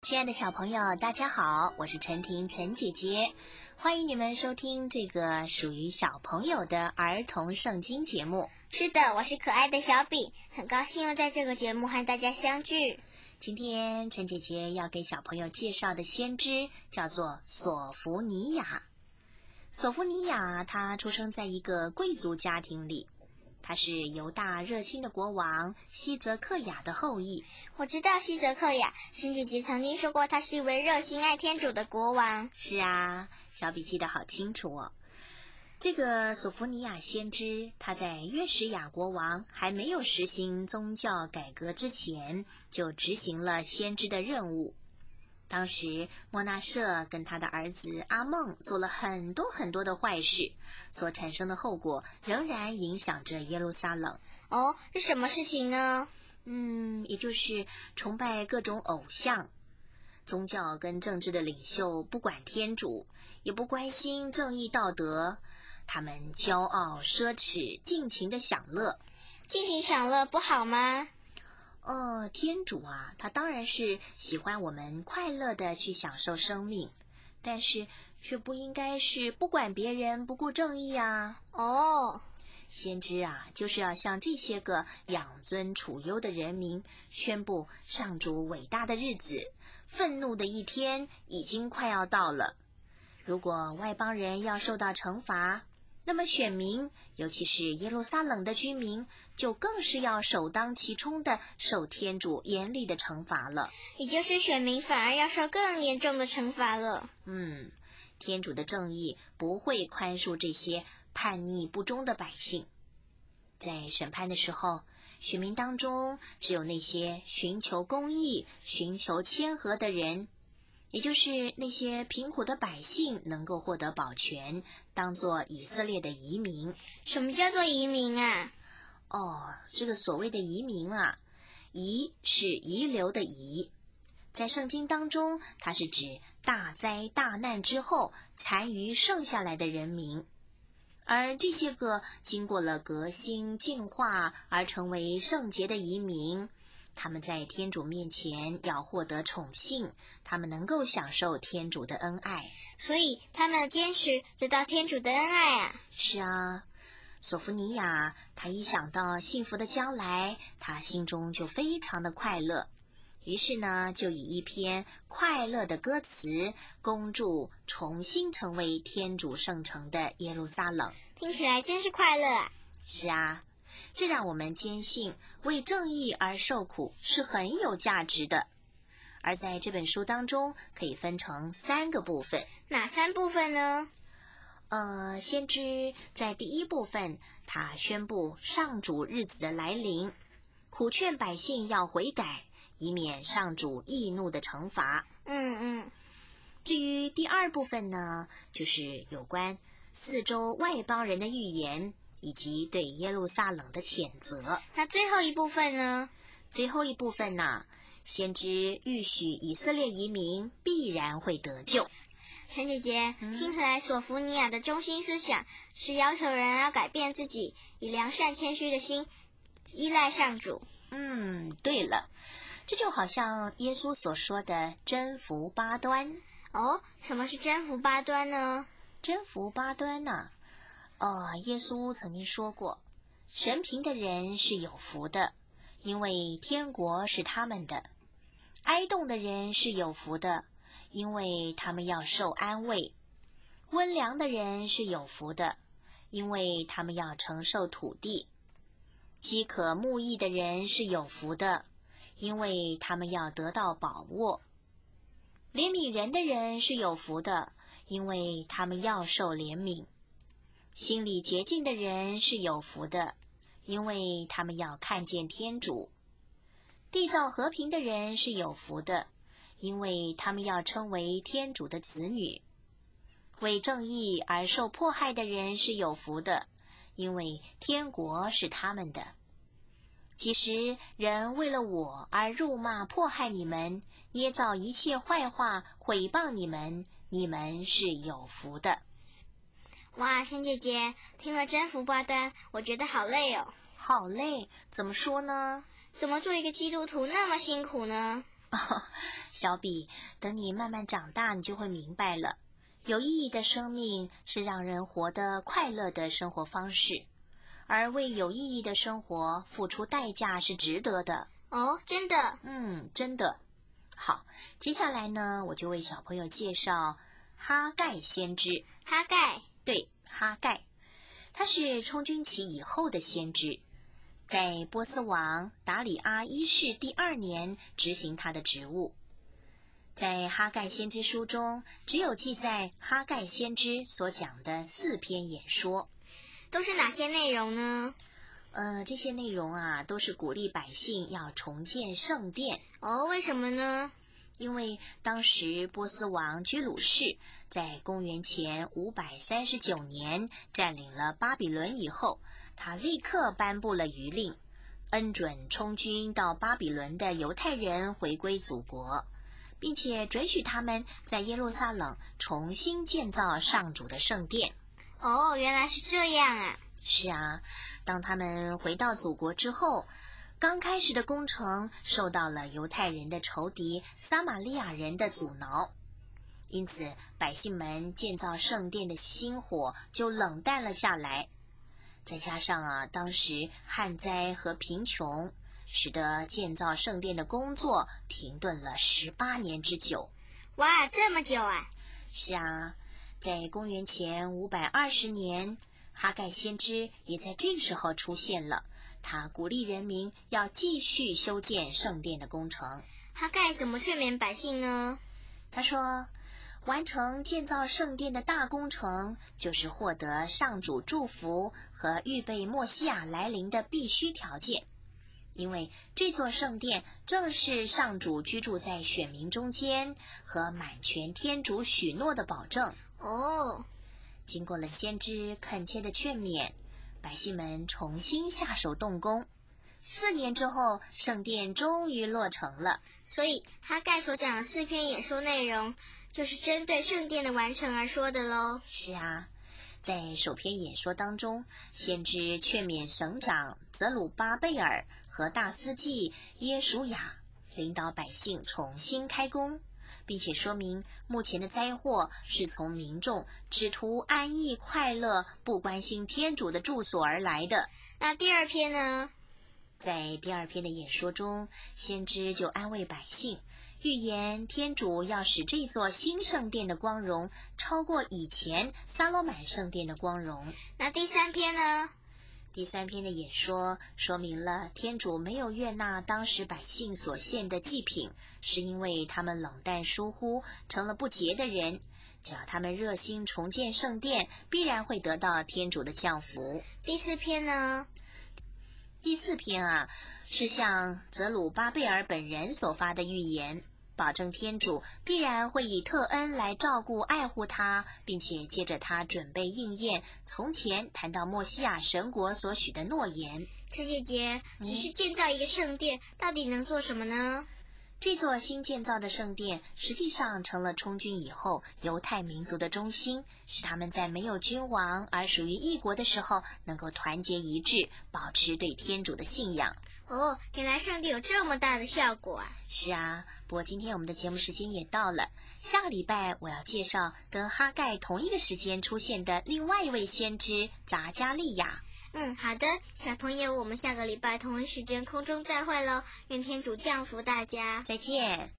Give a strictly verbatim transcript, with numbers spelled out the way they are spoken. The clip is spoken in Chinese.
亲爱的小朋友，大家好，我是陈婷陈姐姐，欢迎你们收听这个属于小朋友的儿童圣经节目。 是的，我是可爱的小比，很高兴又在这个节目和大家相聚。 今天陈姐姐要给小朋友介绍的先知叫做索福尼亚。索福尼亚他出生在一个贵族家庭里，他是犹大热心的国王西泽克雅的后裔。 我知道西泽克雅，陈姐姐曾经说过他是一位热心爱天主的国王。 是啊，小比记得好清楚哦。这个索福尼亚先知，他在约什亚国王还没有实行宗教改革之前，就执行了先知的任务。当时莫纳舍跟他的儿子阿孟做了很多很多的坏事，所产生的后果仍然影响着耶路撒冷。 哦，是什么事情呢？ 嗯，也就是崇拜各种偶像。宗教跟政治的领袖不管天主，也不关心正义道德，他们骄傲奢侈，尽情的享乐。 尽情享乐不好吗？ 呃，天主啊，他当然是喜欢我们快乐的去享受生命，但是却不应该是不管别人，不顾正义啊。 哦， 先知啊，就是要向这些个养尊处优的人民宣布上主伟大的日子，愤怒的一天已经快要到了。如果外邦人要受到惩罚，那么选民，尤其是耶路撒冷的居民，就更是要首当其冲的受天主严厉的惩罚了。 也就是选民反而要受更严重的惩罚了。 嗯，天主的正义不会宽恕这些叛逆不忠的百姓。在审判的时候，选民当中只有那些寻求公义、寻求谦和的人，也就是那些贫苦的百姓能够获得保全，当作以色列的移民。 什么叫做移民啊？ 哦，这个所谓的移民啊，遗是遗留的遗，在圣经当中，它是指大灾大难之后残余剩下来的人民。而这些个经过了革新净化而成为圣洁的移民，他们在天主面前要获得宠幸，他们能够享受天主的恩爱， 所以他们坚持得到天主的恩爱啊。 是啊，索福尼亚他一想到幸福的将来，他心中就非常的快乐，于是呢，就以一篇快乐的歌词恭祝重新成为天主圣城的耶路撒冷。 听起来真是快乐啊。 是啊，这让我们坚信为正义而受苦是很有价值的。而在这本书当中，可以分成三个部分。 哪三部分呢？ 呃，先知在第一部分，他宣布上主日子的来临，苦劝百姓要悔改，以免上主易怒的惩罚。 嗯嗯。 至于第二部分呢，就是有关四周外邦人的预言，以及对耶路撒冷的谴责。 那最后一部分呢？ 最后一部分呢，先知预许以色列移民必然会得救。 陈姐姐， 嗯、 听起来索福尼亚的中心思想是要求人要改变自己，以良善谦虚的心依赖上主。 嗯，对了，这就好像耶稣所说的真福八端。 哦，什么是真福八端呢？ 真福八端呢、啊？哦，耶稣曾经说过，神贫的人是有福的，因为天国是他们的；哀恸的人是有福的，因为他们要受安慰；温良的人是有福的，因为他们要承受土地；饥渴慕义的人是有福的，因为他们要得到宝物；怜悯人的人是有福的，因为他们要受怜悯；心里洁净的人是有福的，因为他们要看见天主；缔造和平的人是有福的，因为他们要称为天主的子女；为正义而受迫害的人是有福的，因为天国是他们的。其实人为了我而辱骂迫害你们，捏造一切坏话毁谤你们，你们是有福的。 哇，陈姐姐，听了真福八端，我觉得好累哦。 好累？怎么说呢？ 怎么做一个基督徒那么辛苦呢？ 哦，小比，等你慢慢长大，你就会明白了。有意义的生命是让人活得快乐的生活方式，而为有意义的生活付出代价是值得的。 哦，真的？ 嗯，真的。好，接下来呢，我就为小朋友介绍哈盖先知。 哈盖？ 对，哈盖，他是充军期以后的先知，在波斯王达里阿一世第二年执行他的职务。在哈盖先知书中，只有记载哈盖先知所讲的四篇演说。 都是哪些内容呢？ 呃，这些内容啊，都是鼓励百姓要重建圣殿。 哦，为什么呢？ 因为当时波斯王居鲁士在公元前五百三十九年占领了巴比伦以后，他立刻颁布了谕令，恩准充军到巴比伦的犹太人回归祖国，并且准许他们在耶路撒冷重新建造上主的圣殿。 哦，原来是这样啊。 是啊，当他们回到祖国之后，刚开始的工程受到了犹太人的仇敌撒玛利亚人的阻挠，因此百姓们建造圣殿的心火就冷淡了下来。再加上啊，当时旱灾和贫穷，使得建造圣殿的工作停顿了十八年之久。 哇，这么久啊！ 是啊，在公元前五百二十年，哈盖先知也在这时候出现了。他鼓励人民要继续修建圣殿的工程。 哈盖怎么劝勉百姓呢？ 他说，完成建造圣殿的大工程，就是获得上主祝福和预备默西亚来临的必须条件。因为这座圣殿正是上主居住在选民中间和满全天主许诺的保证。 哦， 经过了先知恳切的劝勉，百姓们重新下手动工。四年之后，圣殿终于落成了。 所以哈盖所讲的四篇演说内容，就是针对圣殿的完成而说的咯。 是啊，在首篇演说当中，先知劝勉省长泽鲁巴贝尔和大司祭耶属雅领导百姓重新开工，并且说明目前的灾祸是从民众只图安逸快乐，不关心天主的住所而来的。 那第二篇呢？ 在第二篇的演说中，先知就安慰百姓，预言天主要使这座新圣殿的光荣超过以前撒罗满圣殿的光荣。 那第三篇呢？ 第三篇的演说说明了天主没有悦纳当时百姓所献的祭品，是因为他们冷淡疏忽，成了不洁的人。只要他们热心重建圣殿，必然会得到天主的降福。 第四篇呢？ 第四篇啊，是向泽鲁巴贝尔本人所发的预言，保证天主必然会以特恩来照顾爱护他，并且接着他准备应验从前谈到默西亚神国所许的诺言。 陈姐姐，只是建造一个圣殿，嗯、到底能做什么呢？ 这座新建造的圣殿实际上成了充军以后犹太民族的中心，使他们在没有君王而属于异国的时候能够团结一致，保持对天主的信仰。 哦，原来圣殿有这么大的效果啊！ 是啊，不过今天我们的节目时间也到了，下个礼拜我要介绍跟哈盖同一个时间出现的另外一位先知匝加利亚。 嗯，好的，小朋友，我们下个礼拜同一时间空中再会喽，愿天主降福大家， 再见。